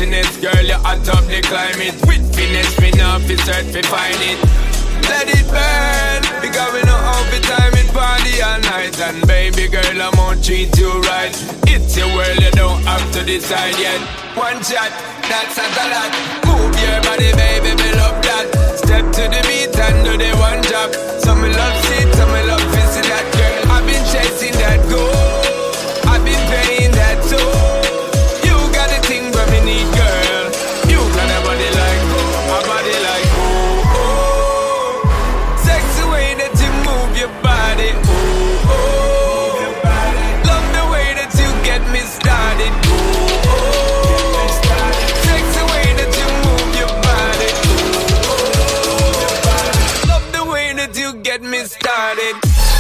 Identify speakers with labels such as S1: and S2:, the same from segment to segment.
S1: sexiness, girl, you hot up the climate. With finesse, me now fi search fi find it. Let it burn, because we know how to time it party all night. And baby girl, I'm gonna treat you right. It's your world, you don't have to decide yet. One shot, that's not a lot. Move your body, baby, me love that. Step to the beat and do the one drop. Some me love sit, some me love visit that girl. I've been chasing that goal, I've been paying that toll. You got the thing where me need, girl. You got a body like oh, a body like oh, oh. Sexy way that you move your body, oh, oh. Love the way that you get me started, oh, oh. Sexy way that you move your body, oh, oh. Love the way that you get me started.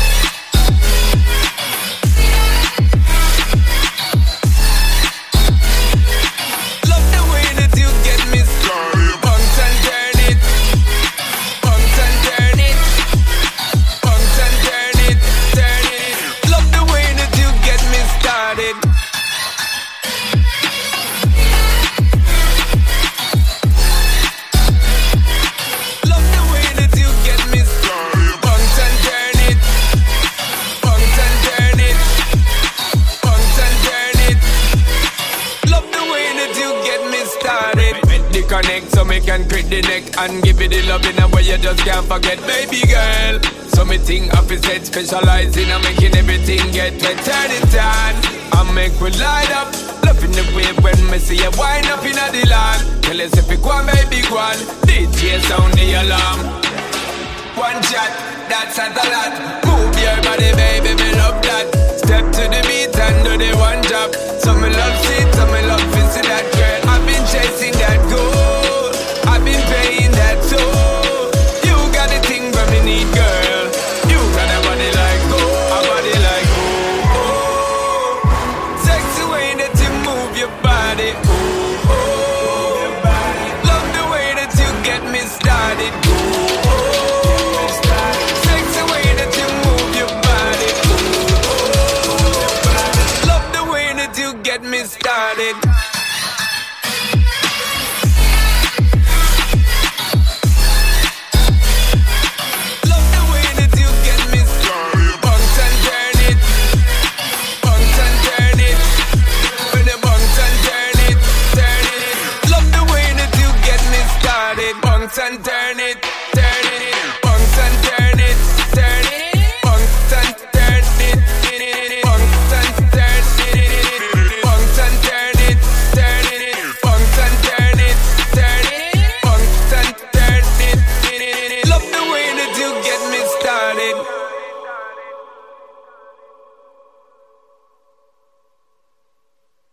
S1: Connect so me can crack the neck and give it the love in a way you just can't forget, baby girl. So me think of his head specializing and making everything get wet. Turn it on and make we light up. Loving the way when me see you wind up in the land. Tell us if you go on, baby, go on. DJ sound the alarm. One shot, that's not a lot. Move your body, baby, me love that. Step to the beat and do the one drop. So me love